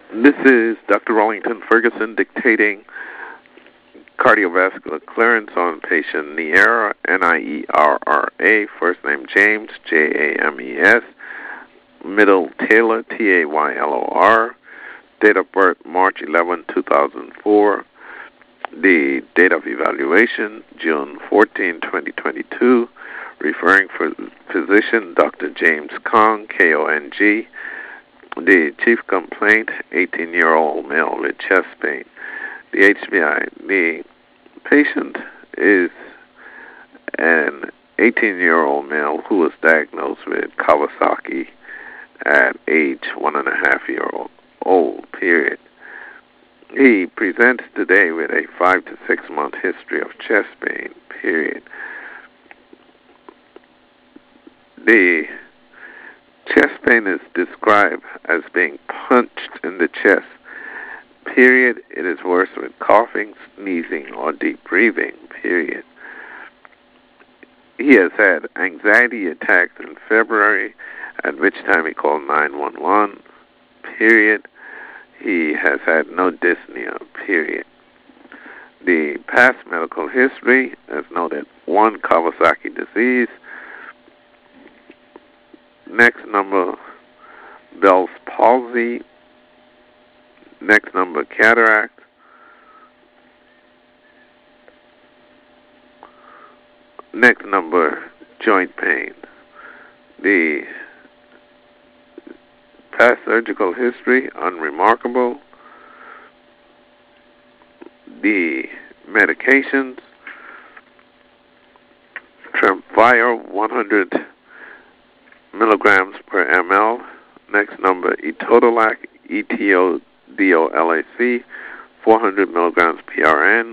This is Dr. Rollington Ferguson dictating cardiovascular clearance on patient Nierra, Nierra, first name James, James, middle Taylor, Taylor, date of birth March 11, 2004, the date of evaluation June 14, 2022, referring for physician Dr. James Kong, Kong. The chief complaint, 18-year-old male with chest pain. The HBI. The patient is an 18-year-old male who was diagnosed with Kawasaki at age 1.5-year-old, period. He presents today with a 5 to 6 month history of chest pain, period. The chest pain is described as being punched in the chest, period. It is worse with coughing, sneezing, or deep breathing, period. He has had anxiety attacks in February, at which time he called 911, period. He has had no dyspnea, period. The past medical history has noted 1, Kawasaki disease. Next number, Bell's palsy. Next number, cataract. Next number, joint pain. The past surgical history, unremarkable. The medications, Tremfya, 100 milligrams per ml. Next number, Etodolac, Etodolac, 400 milligrams PRN.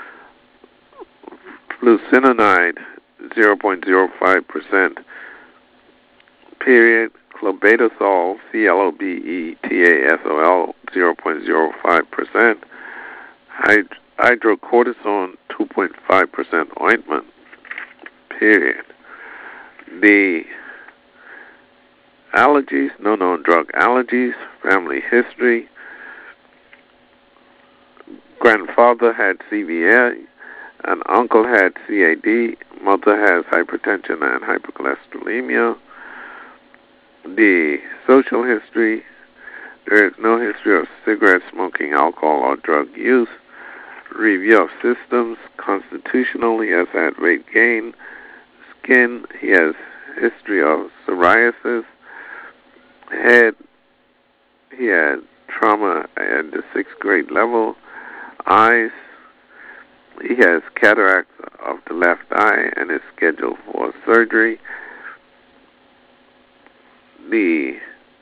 Flucinonide, 0.05%, period. Clobetasol, Clobetasol, 0.05%. Hydrocortisone, 2.5% ointment, period. The allergies, no known drug allergies, family history. Grandfather had CVA, an uncle had CAD, mother has hypertension and hypercholesterolemia. The social history, there is no history of cigarette smoking, alcohol, or drug use. Review of systems, constitutional, he has had weight gain. Skin, he has history of psoriasis. Head, he had trauma at the 6th grade level. Eyes, he has cataracts of the left eye and is scheduled for surgery. The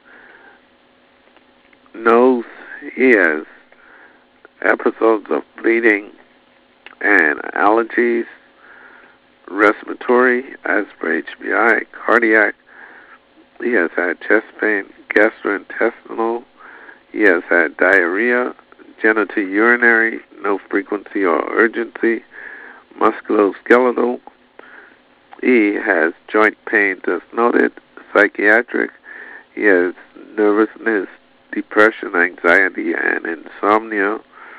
nose, he has episodes of bleeding and allergies. Respiratory, as per HBI. Cardiac, he has had chest pain. Gastrointestinal, he has had diarrhea. Genitourinary, no frequency or urgency. Musculoskeletal, he has joint pain as noted. Psychiatric, he has nervousness, depression, anxiety, and insomnia.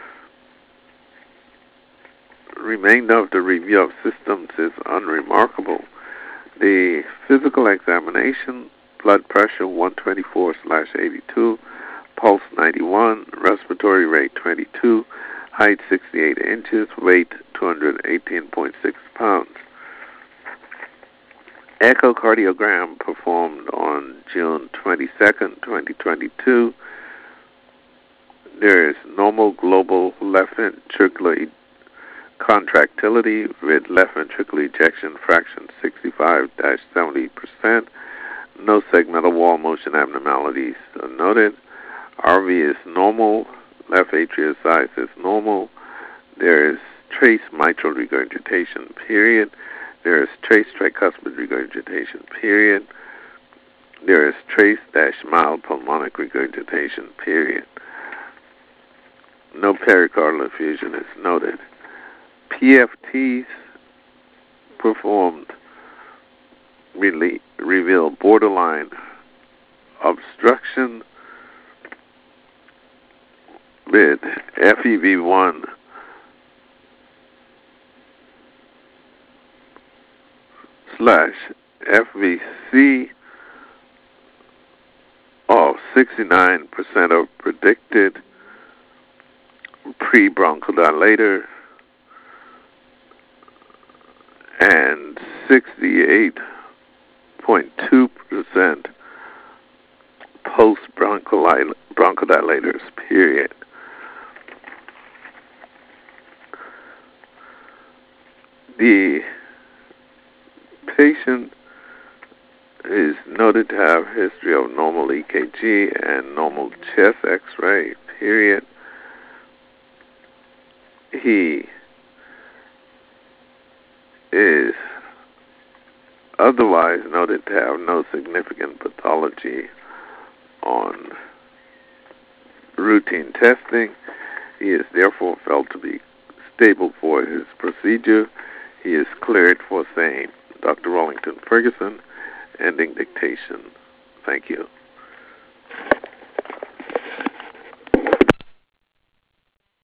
Remainder of the review of systems is unremarkable. The physical examination, blood pressure 124/82, pulse 91, respiratory rate 22, height 68 inches, weight 218.6 pounds. Echocardiogram performed on June 22nd, 2022. There is normal global left ventricular contractility with left ventricular ejection fraction 65-70%. No segmental wall motion abnormalities are noted. RV is normal. Left atrial size is normal. There is trace mitral regurgitation, period. There is trace tricuspid regurgitation, period. There is trace-mild pulmonic regurgitation, period. No pericardial effusion is noted. PFTs performed reveal borderline obstruction. with FEV1 / FVC of 69% of predicted pre-bronchodilator and 68.2% post-bronchodilators, period. The patient is noted to have history of normal EKG and normal chest X-ray, period. He is otherwise noted to have no significant pathology on routine testing. He is therefore felt to be stable for his procedure. He is cleared for saying Dr. Rollington Ferguson, ending dictation. Thank you.